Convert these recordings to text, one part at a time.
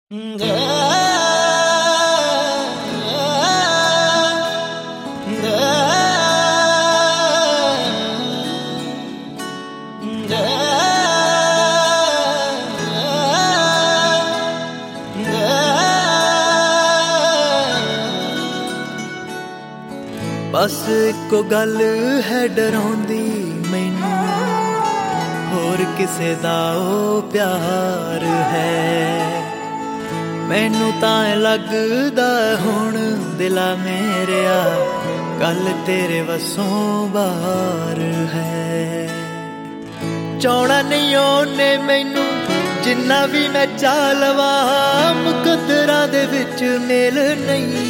बस इको गल है डराउंदी मैनू, होर किसे दा ओ प्यार है। मैनू तां लगदा हुण दिला मेरेया गल तेरे वसों बाहर है। चाहना नहीं ओने मैनू जिन्ना भी मैं चा लवा, मुकद्दरां दे विच मेल नहीं।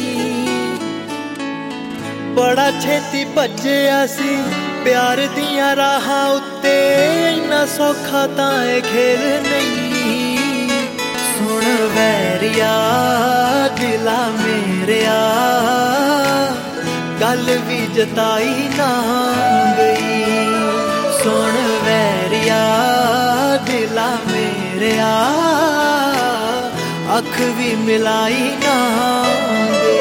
बड़ा छेती भज्जिया सी प्यार दियां राहां उत्ते, इन्ना सौखा तां ए खेल नहीं। सुन वैरिया दिला मेरेया गल भी जताई ना गई। सुन वैरिया दिला मेरेया अख भी मिलाई ना गई।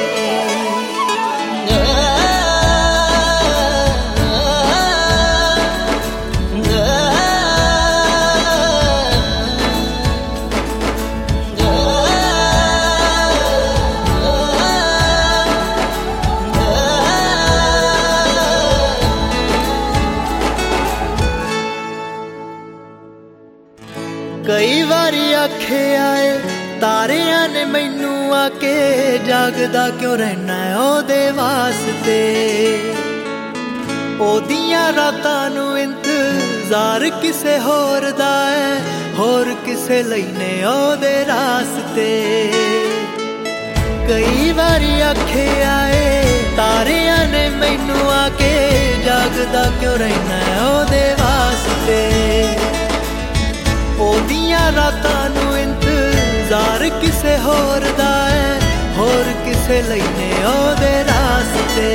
कई बारी आखे आए तारियां ने मैनू आके, जागदा क्यों रहना है ओदे वास्ते। ओदियां रातां नू इंतजार किसे होर दा है, होर किसे लईने ओदे रास्ते। कई बारी आखे आए तारियां ने मैनू आके, जागदा क्यों रहना है ओदे वास्ते। ओदियां रातां नू इंतजार किसे होर दा है, होर किसे लईने ओदे रास्ते।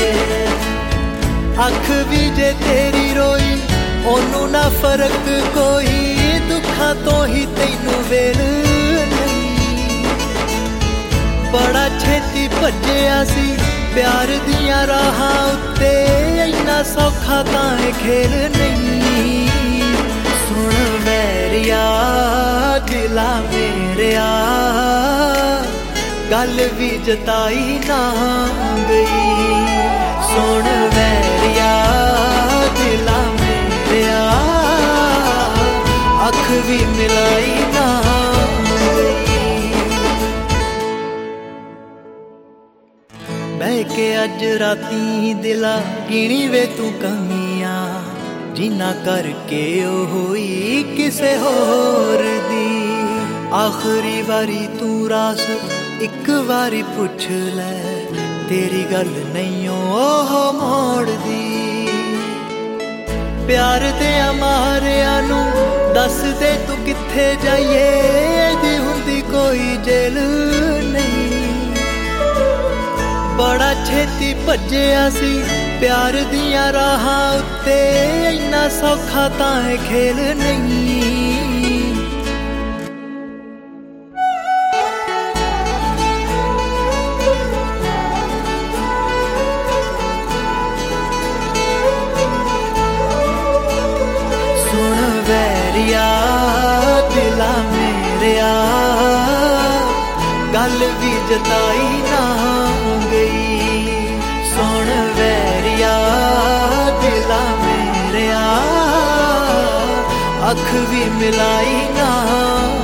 अख भी जे तेरी रोई ओनू ना फर्क कोई, दुखां तो ही तैनू वेल नहीं। बड़ा छेती भज्जिया सी प्यार दियां राहां उत्ते, इन्ना सौखा तां ए खेल नहीं। सुन वैरिया दिला मेरेया गल भी जताई ना गई। सुन वैरिया दिला मेरेया अख भी मिलाई ना गई। बह के अज राती दिला गिणी वे तू कमियां, जिन्ना करके ओ होई किसे होर दी। आखिरी बारी तू रास एक बारी पुछ ले, तेरी गल नहीं ओह मोड़ दी। प्यार दे मारिया नू दस दे तू किथे जाइए, दी हुंदी कोई जेल नहीं। बड़ा छेती भज्जिया सी प्यार दियां राहां उत्ते, इन्ना सौखा तां ए खेल नहीं। सुन वैरिया दिला मेरेया गल भी जताई ना गई। सुन वैरिया दिला मेरेया अख भी मिलाई ना